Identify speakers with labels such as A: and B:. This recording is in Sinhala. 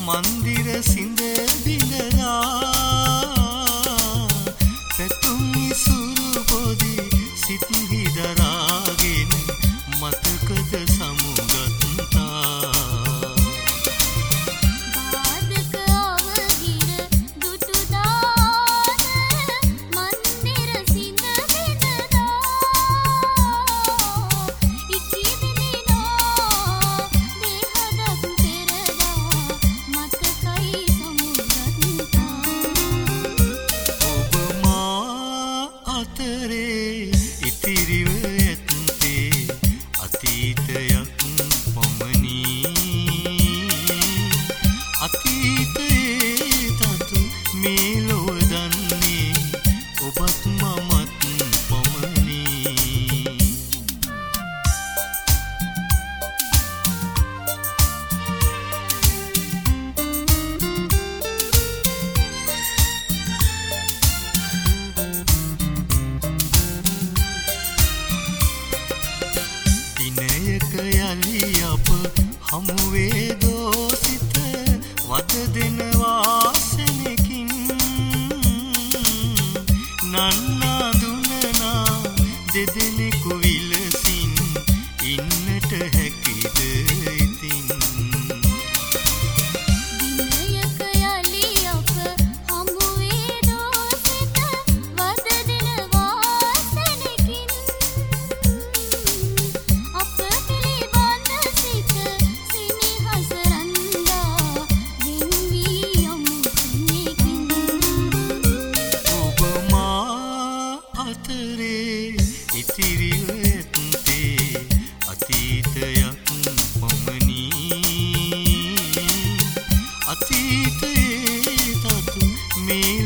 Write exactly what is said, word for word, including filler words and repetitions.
A: මන්දිර සිඳ බිඳලා පැතුම් ඉසුරු පොදි සිත් හිදරාගෙන මතකද සමුගත්තා
B: බාධක අවහිර දුටු දාන මන්දිර සිඳ බිඳලා ඉකි දිනිනෝ දේහදක් පෙරදා මතකයි සමුගත්තා
A: ඔබ මා අතරේ ඉතිරිව ඇත්තේ අතීතයක් පමණි අතීතයේ තතු මේ ලොව දන්නේ ඔබත් මමත් පමණි දිනයක යලි අප හමුවේ දෝසිත වද දෙන වාසනකින් නන්නා දුනනා දෙදෙනෙකු විලසින් ඉන්නට හැකිද ඉතින්
B: දිනයක යලි අප හමුවේ දෝසිත වද දෙන වාසනකින් අප පිළිබඳ සිත සිනහස රන්දා වෙන් වී යමු තැනකින්
A: ඔබ මා අතරේ ඉතිරිව ඇත්තේ අතීතයක් පමණි අතීතයේ තතු මේ